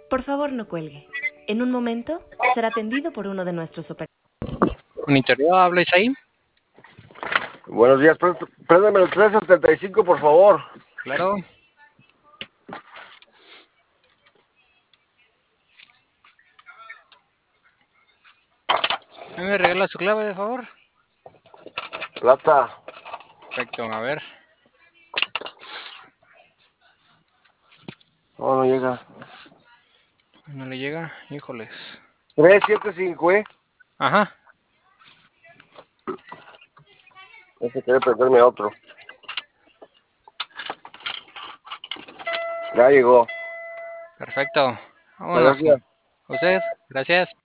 Por favor, no cuelgue. En un momento será atendido por uno de nuestros operadores. Monitoreo, ¿habláis ahí? Buenos días, préndeme el 375, por favor. Claro. ¿Me regala su clave, de favor? Plata. Perfecto, a ver. No, no llega. No le llega, híjoles. 375, Ajá. Ese quiere prenderme otro. Ya llegó. Perfecto. Vámonos. Gracias. Usted, gracias.